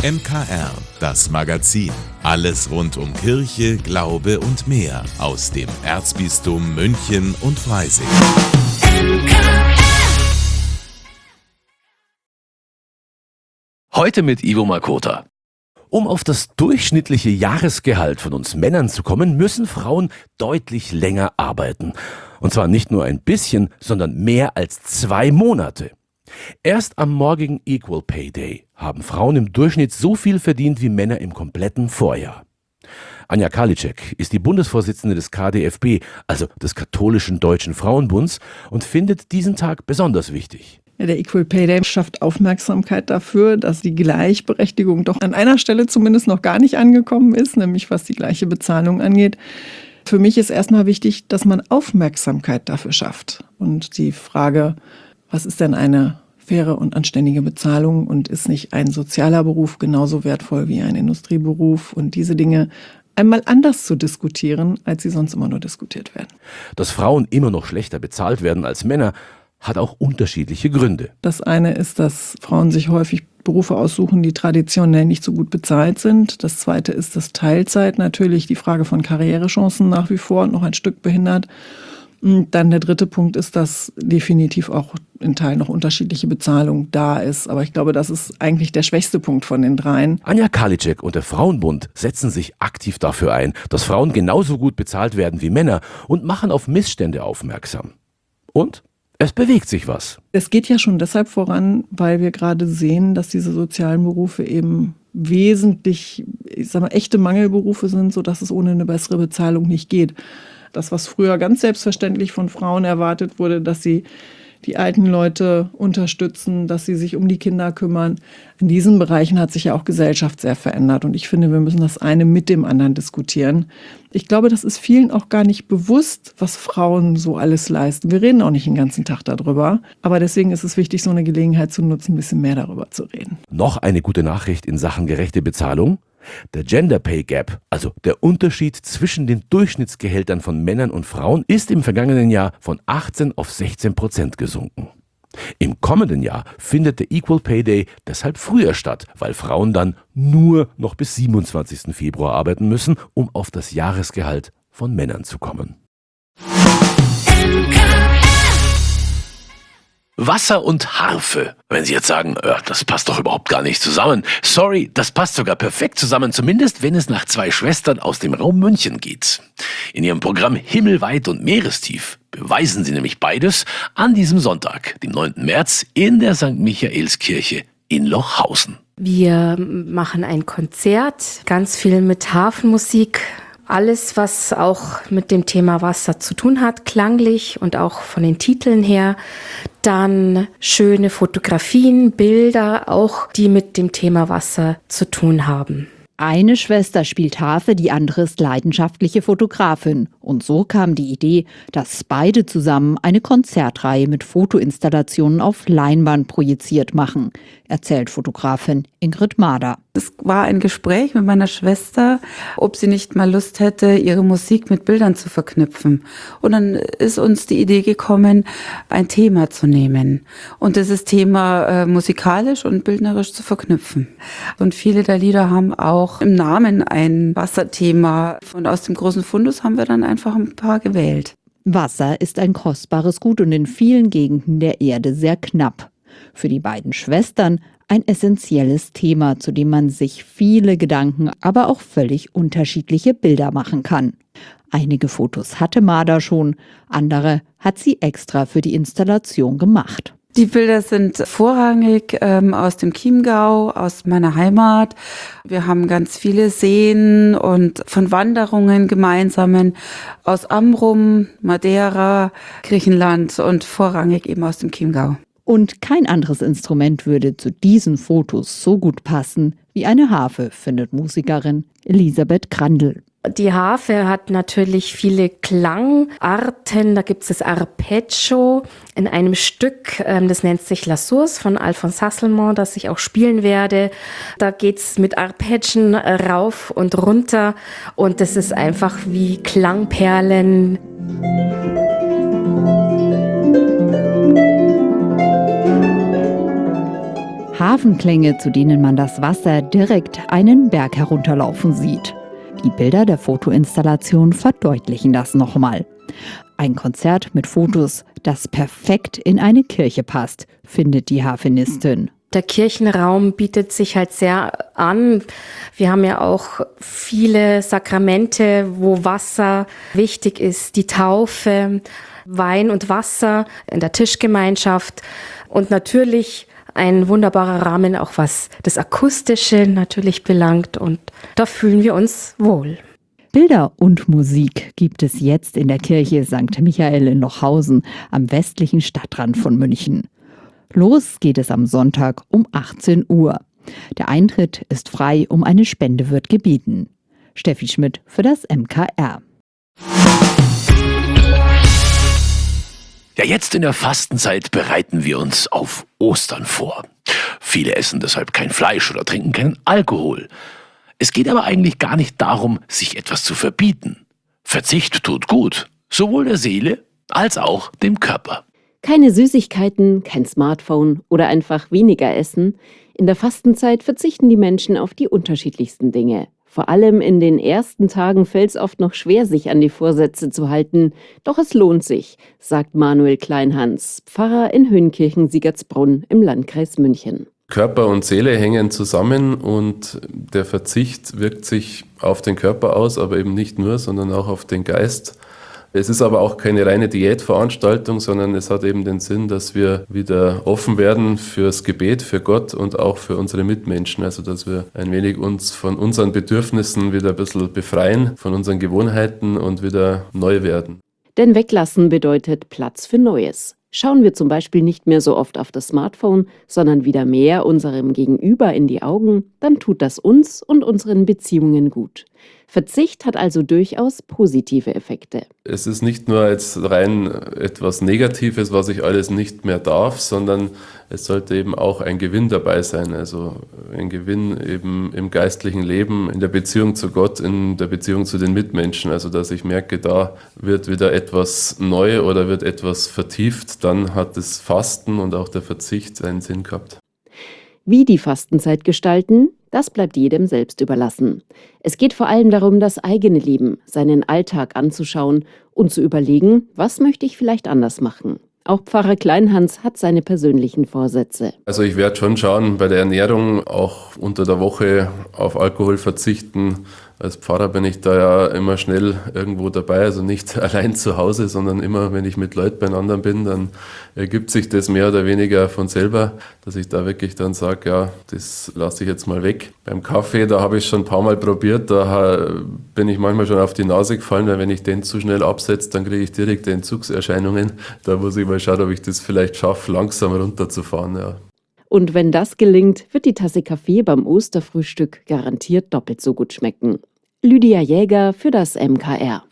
MKR, das Magazin. Alles rund um Kirche, Glaube und mehr aus dem Erzbistum München und Freising. Heute mit Ivo Makota. Um auf das durchschnittliche Jahresgehalt von uns Männern zu kommen, müssen Frauen deutlich länger arbeiten. Und zwar nicht nur ein bisschen, sondern mehr als 2 Monate. Erst am morgigen Equal Pay Day haben Frauen im Durchschnitt so viel verdient wie Männer im kompletten Vorjahr. Anja Karliczek ist die Bundesvorsitzende des KDFB, also des Katholischen Deutschen Frauenbunds, und findet diesen Tag besonders wichtig. Ja, der Equal Pay Day schafft Aufmerksamkeit dafür, dass die Gleichberechtigung doch an einer Stelle zumindest noch gar nicht angekommen ist, nämlich was die gleiche Bezahlung angeht. Für mich ist erstmal wichtig, dass man Aufmerksamkeit dafür schafft. Und die Frage, was ist denn eine faire und anständige Bezahlung und ist nicht ein sozialer Beruf genauso wertvoll wie ein Industrieberuf, und diese Dinge einmal anders zu diskutieren, als sie sonst immer nur diskutiert werden. Dass Frauen immer noch schlechter bezahlt werden als Männer, hat auch unterschiedliche Gründe. Das eine ist, dass Frauen sich häufig Berufe aussuchen, die traditionell nicht so gut bezahlt sind. Das zweite ist, dass Teilzeit natürlich die Frage von Karrierechancen nach wie vor noch ein Stück behindert. Und dann der dritte Punkt ist, dass definitiv auch in Teilen noch unterschiedliche Bezahlung da ist. Aber ich glaube, das ist eigentlich der schwächste Punkt von den dreien. Anja Karliczek und der Frauenbund setzen sich aktiv dafür ein, dass Frauen genauso gut bezahlt werden wie Männer und machen auf Missstände aufmerksam. Und es bewegt sich was. Es geht ja schon deshalb voran, weil wir gerade sehen, dass diese sozialen Berufe eben wesentlich, echte Mangelberufe sind, sodass es ohne eine bessere Bezahlung nicht geht. Das, was früher ganz selbstverständlich von Frauen erwartet wurde, dass sie die alten Leute unterstützen, dass sie sich um die Kinder kümmern. In diesen Bereichen hat sich ja auch Gesellschaft sehr verändert. Und ich finde, wir müssen das eine mit dem anderen diskutieren. Ich glaube, das ist vielen auch gar nicht bewusst, was Frauen so alles leisten. Wir reden auch nicht den ganzen Tag darüber. Aber deswegen ist es wichtig, so eine Gelegenheit zu nutzen, ein bisschen mehr darüber zu reden. Noch eine gute Nachricht in Sachen gerechte Bezahlung. Der Gender Pay Gap, also der Unterschied zwischen den Durchschnittsgehältern von Männern und Frauen, ist im vergangenen Jahr von 18% auf 16% gesunken. Im kommenden Jahr findet der Equal Pay Day deshalb früher statt, weil Frauen dann nur noch bis 27. Februar arbeiten müssen, um auf das Jahresgehalt von Männern zu kommen. Wasser und Harfe. Wenn Sie jetzt sagen, das passt doch überhaupt gar nicht zusammen. Sorry, das passt sogar perfekt zusammen, zumindest wenn es nach 2 Schwestern aus dem Raum München geht. In ihrem Programm Himmelweit und Meerestief beweisen sie nämlich beides an diesem Sonntag, dem 9. März, in der St. Michaelskirche in Lochhausen. Wir machen ein Konzert, ganz viel mit Hafenmusik. Alles, was auch mit dem Thema Wasser zu tun hat, klanglich und auch von den Titeln her. Dann schöne Fotografien, Bilder, auch die mit dem Thema Wasser zu tun haben. Eine Schwester spielt Harfe, die andere ist leidenschaftliche Fotografin. Und so kam die Idee, dass beide zusammen eine Konzertreihe mit Fotoinstallationen auf Leinwand projiziert machen, erzählt Fotografin Ingrid Mader. Es war ein Gespräch mit meiner Schwester, ob sie nicht mal Lust hätte, ihre Musik mit Bildern zu verknüpfen. Und dann ist uns die Idee gekommen, ein Thema zu nehmen und dieses Thema musikalisch und bildnerisch zu verknüpfen. Und viele der Lieder haben auch im Namen ein Wasserthema. Und aus dem großen Fundus haben wir dann einfach ein paar gewählt. Wasser ist ein kostbares Gut und in vielen Gegenden der Erde sehr knapp. Für die beiden Schwestern ein essentielles Thema, zu dem man sich viele Gedanken, aber auch völlig unterschiedliche Bilder machen kann. Einige Fotos hatte Mader schon, andere hat sie extra für die Installation gemacht. Die Bilder sind vorrangig aus dem Chiemgau, aus meiner Heimat. Wir haben ganz viele Seen und von Wanderungen gemeinsamen aus Amrum, Madeira, Griechenland und vorrangig eben aus dem Chiemgau. Und kein anderes Instrument würde zu diesen Fotos so gut passen wie eine Harfe, findet Musikerin Elisabeth Grandl. Die Harfe hat natürlich viele Klangarten. Da gibt es das Arpeggio in einem Stück, das nennt sich La Source von Alphonse Hasselmann, das ich auch spielen werde. Da geht's mit Arpeggen rauf und runter und das ist einfach wie Klangperlen. Hafenklänge, zu denen man das Wasser direkt einen Berg herunterlaufen sieht. Die Bilder der Fotoinstallation verdeutlichen das nochmal. Ein Konzert mit Fotos, das perfekt in eine Kirche passt, findet die Harfenistin. Der Kirchenraum bietet sich halt sehr an. Wir haben ja auch viele Sakramente, wo Wasser wichtig ist. Die Taufe, Wein und Wasser in der Tischgemeinschaft und natürlich ein wunderbarer Rahmen, auch was das Akustische natürlich belangt. Und da fühlen wir uns wohl. Bilder und Musik gibt es jetzt in der Kirche St. Michael in Lochhausen am westlichen Stadtrand von München. Los geht es am Sonntag um 18 Uhr. Der Eintritt ist frei, um eine Spende wird gebeten. Steffi Schmidt für das MKR. Ja, jetzt in der Fastenzeit bereiten wir uns auf Ostern vor. Viele essen deshalb kein Fleisch oder trinken keinen Alkohol. Es geht aber eigentlich gar nicht darum, sich etwas zu verbieten. Verzicht tut gut, sowohl der Seele als auch dem Körper. Keine Süßigkeiten, kein Smartphone oder einfach weniger essen. In der Fastenzeit verzichten die Menschen auf die unterschiedlichsten Dinge. Vor allem in den ersten Tagen fällt es oft noch schwer, sich an die Vorsätze zu halten. Doch es lohnt sich, sagt Manuel Kleinhans, Pfarrer in Höhenkirchen-Siegertsbrunn im Landkreis München. Körper und Seele hängen zusammen und der Verzicht wirkt sich auf den Körper aus, aber eben nicht nur, sondern auch auf den Geist. Es ist aber auch keine reine Diätveranstaltung, sondern es hat eben den Sinn, dass wir wieder offen werden fürs Gebet, für Gott und auch für unsere Mitmenschen. Also dass wir ein wenig uns von unseren Bedürfnissen wieder ein bisschen befreien, von unseren Gewohnheiten und wieder neu werden. Denn weglassen bedeutet Platz für Neues. Schauen wir zum Beispiel nicht mehr so oft auf das Smartphone, sondern wieder mehr unserem Gegenüber in die Augen, dann tut das uns und unseren Beziehungen gut. Verzicht hat also durchaus positive Effekte. Es ist nicht nur jetzt rein etwas Negatives, was ich alles nicht mehr darf, sondern es sollte eben auch ein Gewinn dabei sein. Also ein Gewinn eben im geistlichen Leben, in der Beziehung zu Gott, in der Beziehung zu den Mitmenschen. Also dass ich merke, da wird wieder etwas neu oder wird etwas vertieft, dann hat das Fasten und auch der Verzicht einen Sinn gehabt. Wie die Fastenzeit gestalten, das bleibt jedem selbst überlassen. Es geht vor allem darum, das eigene Leben, seinen Alltag anzuschauen und zu überlegen, was möchte ich vielleicht anders machen. Auch Pfarrer Kleinhans hat seine persönlichen Vorsätze. Also ich werde schon schauen, bei der Ernährung auch unter der Woche auf Alkohol verzichten. Als Pfarrer bin ich da ja immer schnell irgendwo dabei, also nicht allein zu Hause, sondern immer, wenn ich mit Leuten beieinander bin, dann ergibt sich das mehr oder weniger von selber, dass ich da wirklich dann sage, ja, das lasse ich jetzt mal weg. Beim Kaffee, da habe ich schon ein paar Mal probiert, da bin ich manchmal schon auf die Nase gefallen, weil wenn ich den zu schnell absetze, dann kriege ich direkt Entzugserscheinungen. Da muss ich mal schauen, ob ich das vielleicht schaffe, langsam runterzufahren, ja. Und wenn das gelingt, wird die Tasse Kaffee beim Osterfrühstück garantiert doppelt so gut schmecken. Lydia Jäger für das MKR.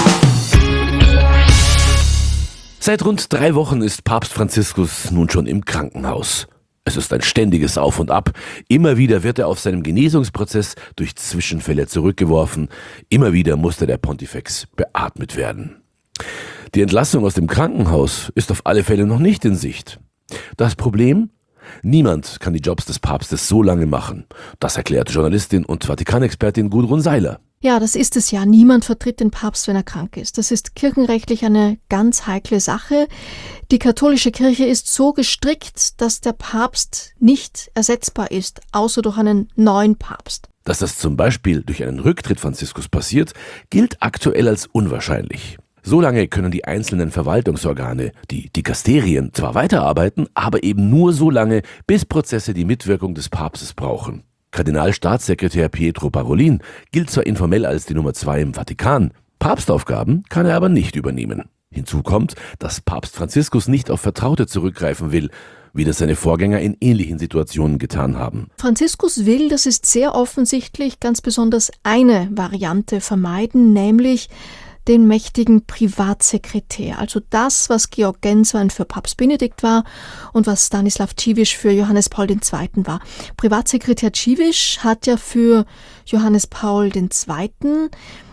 Seit rund 3 Wochen ist Papst Franziskus nun schon im Krankenhaus. Es ist ein ständiges Auf und Ab. Immer wieder wird er auf seinem Genesungsprozess durch Zwischenfälle zurückgeworfen. Immer wieder musste der Pontifex beatmet werden. Die Entlassung aus dem Krankenhaus ist auf alle Fälle noch nicht in Sicht. Das Problem? Niemand kann die Jobs des Papstes so lange machen. Das erklärt Journalistin und Vatikanexpertin Gudrun Seiler. Ja, das ist es ja. Niemand vertritt den Papst, wenn er krank ist. Das ist kirchenrechtlich eine ganz heikle Sache. Die katholische Kirche ist so gestrickt, dass der Papst nicht ersetzbar ist, außer durch einen neuen Papst. Dass das zum Beispiel durch einen Rücktritt Franziskus passiert, gilt aktuell als unwahrscheinlich. Solange können die einzelnen Verwaltungsorgane, die Dikasterien, zwar weiterarbeiten, aber eben nur so lange, bis Prozesse die Mitwirkung des Papstes brauchen. Kardinalstaatssekretär Pietro Parolin gilt zwar informell als die Nummer 2 im Vatikan, Papstaufgaben kann er aber nicht übernehmen. Hinzu kommt, dass Papst Franziskus nicht auf Vertraute zurückgreifen will, wie das seine Vorgänger in ähnlichen Situationen getan haben. Franziskus will, das ist sehr offensichtlich, ganz besonders eine Variante vermeiden, nämlich den mächtigen Privatsekretär, also das, was Georg Genswein für Papst Benedikt war und was Stanislav Dziwisz für Johannes Paul II. War. Privatsekretär Dziwisz hat ja für Johannes Paul II.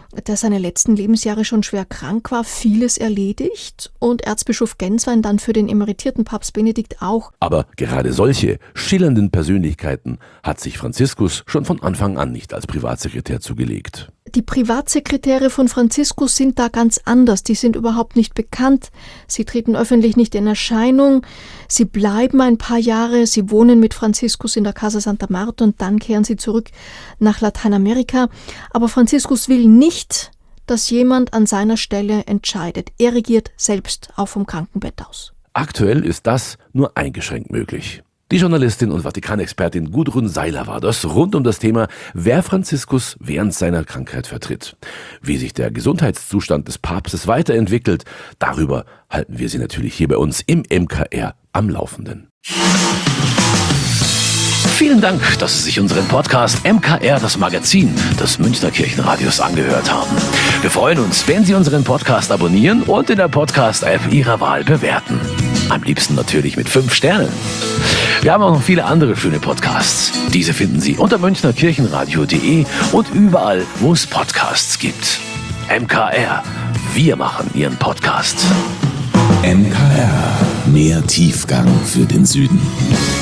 der seine letzten Lebensjahre schon schwer krank war, vieles erledigt und Erzbischof Genswein dann für den emeritierten Papst Benedikt auch. Aber gerade solche schillernden Persönlichkeiten hat sich Franziskus schon von Anfang an nicht als Privatsekretär zugelegt. Die Privatsekretäre von Franziskus sind da ganz anders. Die sind überhaupt nicht bekannt. Sie treten öffentlich nicht in Erscheinung. Sie bleiben ein paar Jahre. Sie wohnen mit Franziskus in der Casa Santa Marta und dann kehren sie zurück nach Lateinamerika. Aber Franziskus will nicht, dass jemand an seiner Stelle entscheidet. Er regiert selbst auch vom Krankenbett aus. Aktuell ist das nur eingeschränkt möglich. Die Journalistin und Vatikanexpertin Gudrun Seiler war das rund um das Thema, wer Franziskus während seiner Krankheit vertritt. Wie sich der Gesundheitszustand des Papstes weiterentwickelt, darüber halten wir Sie natürlich hier bei uns im MKR am Laufenden. Vielen Dank, dass Sie sich unseren Podcast MKR, das Magazin des Münchner Kirchenradios, angehört haben. Wir freuen uns, wenn Sie unseren Podcast abonnieren und in der Podcast-App Ihrer Wahl bewerten. Am liebsten natürlich mit 5 Sternen. Wir haben auch noch viele andere schöne Podcasts. Diese finden Sie unter münchnerkirchenradio.de und überall, wo es Podcasts gibt. MKR, wir machen Ihren Podcast. MKR, mehr Tiefgang für den Süden.